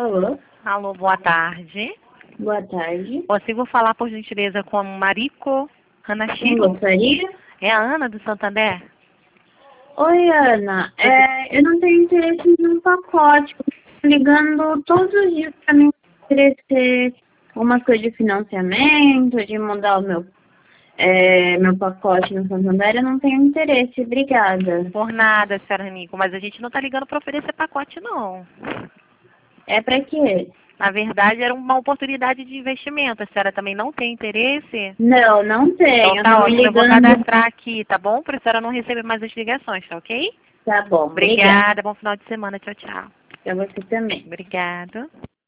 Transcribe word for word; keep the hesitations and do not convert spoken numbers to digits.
Alô? Alô, boa tarde. Boa tarde. Consigo falar, por gentileza, com a Mariko Quem Hanashiro? gostaria? É a Ana do Santander? Oi, Ana. É, eu não tenho interesse em um pacote. Estou ligando todos os dias para me oferecer algumas coisas de financiamento, de mudar o meu, é, meu pacote no Santander. Eu não tenho interesse. Obrigada. Por nada, senhora Nico, mas a gente não está ligando para oferecer pacote, não. É para quê? Na verdade, era uma oportunidade de investimento. A senhora também não tem interesse? Não, não tenho. Então Eu tá tô me ótimo, eu vou ligando. cadastrar aqui, tá bom? Para a senhora não receber mais as ligações, tá ok? Tá bom, obrigada. Obrigada, bom final de semana, tchau, tchau. Para você também. Obrigada.